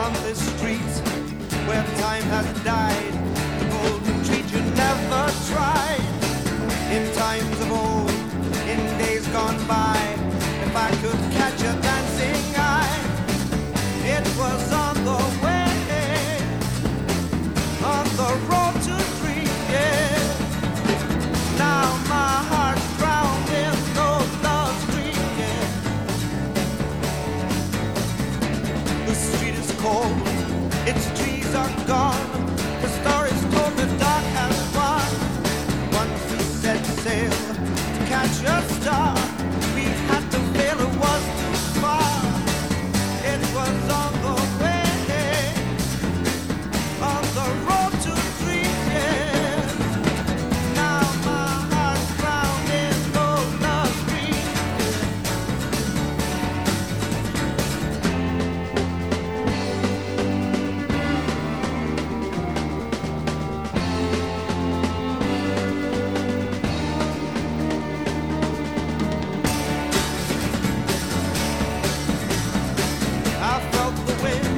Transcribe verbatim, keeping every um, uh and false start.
on this street where time has died. The golden treat you never tried. In times of old, in days gone by, if I could catch a dancing eye, it was on the way, on the road to dream, yeah. Now my heart's drowned in those love's dream, yeah. The street is cold, its trees are gone, the story's told, the dark has won. Once we set sail to catch a star, we had to fail, it was too far. It was on the way, on the road to dream, yeah. Now my heart's drowned in those love dreams, I felt the wind